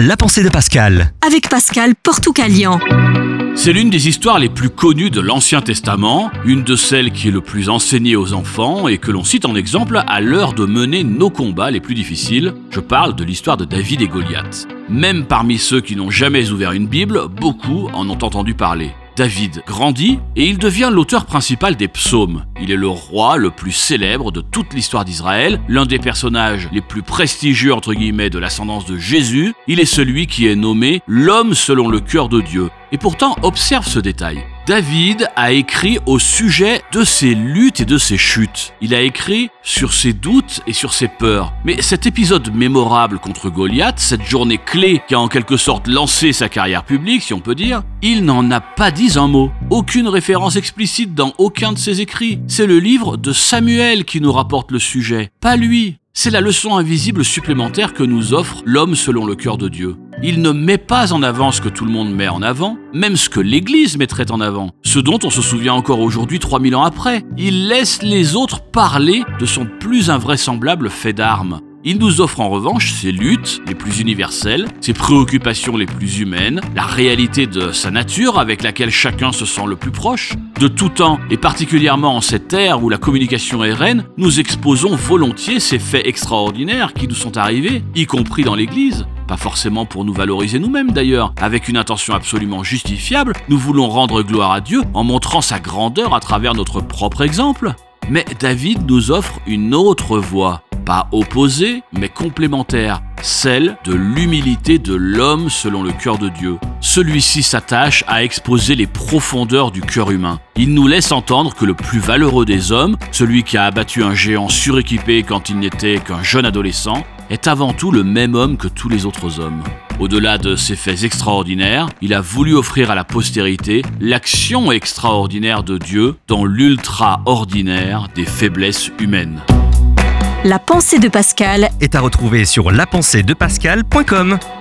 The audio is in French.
La pensée de Pascal. Avec Pascal Portoucalian. C'est l'une des histoires les plus connues de l'Ancien Testament, une de celles qui est le plus enseignée aux enfants et que l'on cite en exemple à l'heure de mener nos combats les plus difficiles. Je parle de l'histoire de David et Goliath. Même parmi ceux qui n'ont jamais ouvert une Bible, beaucoup en ont entendu parler. David grandit et il devient l'auteur principal des psaumes. Il est le roi le plus célèbre de toute l'histoire d'Israël, l'un des personnages les plus prestigieux entre guillemets de l'ascendance de Jésus. Il est celui qui est nommé l'homme selon le cœur de Dieu. Et pourtant, observe ce détail. David a écrit au sujet de ses luttes et de ses chutes. Il a écrit sur ses doutes et sur ses peurs. Mais cet épisode mémorable contre Goliath, cette journée clé qui a en quelque sorte lancé sa carrière publique, si on peut dire, il n'en a pas dit un mot. Aucune référence explicite dans aucun de ses écrits. C'est le livre de Samuel qui nous rapporte le sujet, pas lui. C'est la leçon invisible supplémentaire que nous offre l'homme selon le cœur de Dieu. Il ne met pas en avant ce que tout le monde met en avant, même ce que l'Église mettrait en avant, ce dont on se souvient encore aujourd'hui 3000 ans après. Il laisse les autres parler de son plus invraisemblable fait d'armes. Il nous offre en revanche ses luttes les plus universelles, ses préoccupations les plus humaines, la réalité de sa nature avec laquelle chacun se sent le plus proche. De tout temps, et particulièrement en cette ère où la communication est reine, nous exposons volontiers ces faits extraordinaires qui nous sont arrivés, y compris dans l'Église. Pas forcément pour nous valoriser nous-mêmes d'ailleurs, avec une intention absolument justifiable, nous voulons rendre gloire à Dieu en montrant sa grandeur à travers notre propre exemple. Mais David nous offre une autre voie. Pas opposée, mais complémentaire, celle de l'humilité de l'homme selon le cœur de Dieu. Celui-ci s'attache à exposer les profondeurs du cœur humain. Il nous laisse entendre que le plus valeureux des hommes, celui qui a abattu un géant suréquipé quand il n'était qu'un jeune adolescent, est avant tout le même homme que tous les autres hommes. Au-delà de ces faits extraordinaires, il a voulu offrir à la postérité l'action extraordinaire de Dieu dans l'ultra-ordinaire des faiblesses humaines. La pensée de Pascal Est à retrouver sur lapenséedepascal.com.